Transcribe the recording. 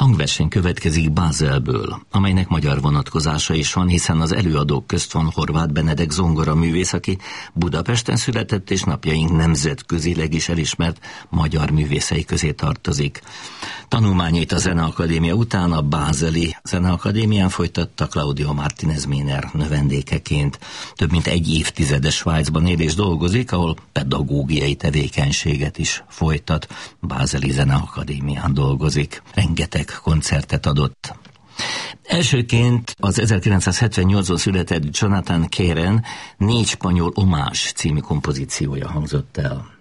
Hangverseny következik Bázelből, amelynek magyar vonatkozása is van, hiszen az előadók közt van Horváth Benedek zongoraművész, aki Budapesten született és napjaink nemzetközileg is elismert magyar művészei közé tartozik. Tanulmányait a Zeneakadémia után a Bázeli Zeneakadémián folytatta Claudio Martínez Méner növendékeként. Több mint egy évtizedes Svájcban él és dolgozik, ahol pedagógiai tevékenységet is folytat. Bázeli Zeneakadémián dolgozik. Rengeteg koncertet adott. Elsőként az 1978-ban született Jonathan Keren 4 spanyol omás című kompozíciója hangzott el.